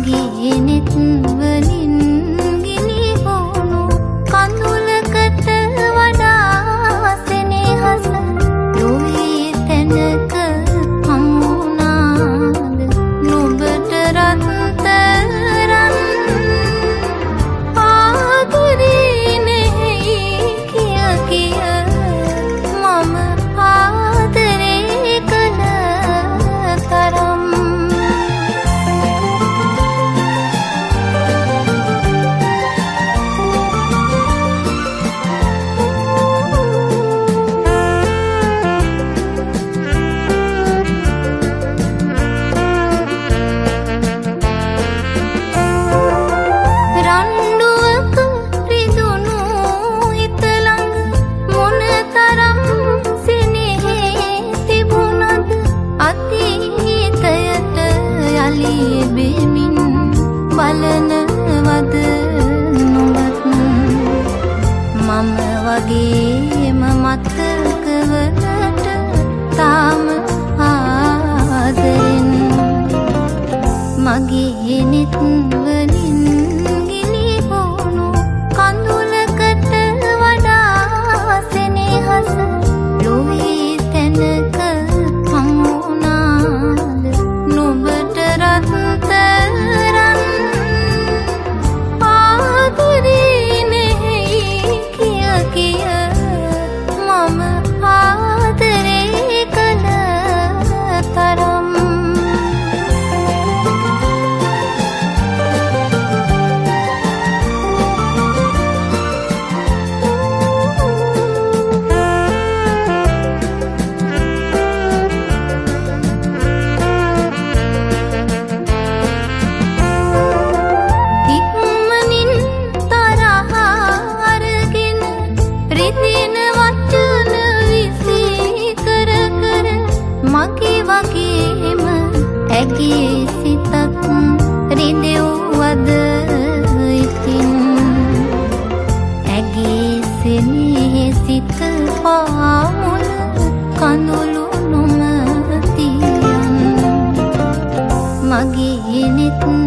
මගේ නෙත් වලින් ගිනි වුණු කඳුලකට වඩා සෙනෙහස ලෝහී තැනක හමුනාද නුඹට රත්තරන් ආදරේ නෙහි කිය කිය මම ආදරේ කළ තරම් රණ්ඩුවක රිදුණු හිත ළඟ මොනතරම් සෙනෙහේ තිබුණද අතීතයට යලි එබෙමින් බලනවද නොවත් මම වගේම මතකවලට තාම ආදරෙන් මගේ නෙත් වලින් ගිනි වුණු කඳුලකට වඩා සෙනෙහස ලෝහී තැනක හමුනාද නුඹට රත්තරන් ආදරේ නෙහි කිය කිය මම ආදරේ කළ තරම් ඉක්මනින් තරහ අරගෙන රිදෙන වචන විසි කර කර මගේ වගේම ඇගේ සිතත් රිදෙව්වද ඉතින් ඇගේ සෙනෙහි සිත පාමුල කඳුළු නොමතියන් මගේ නෙත්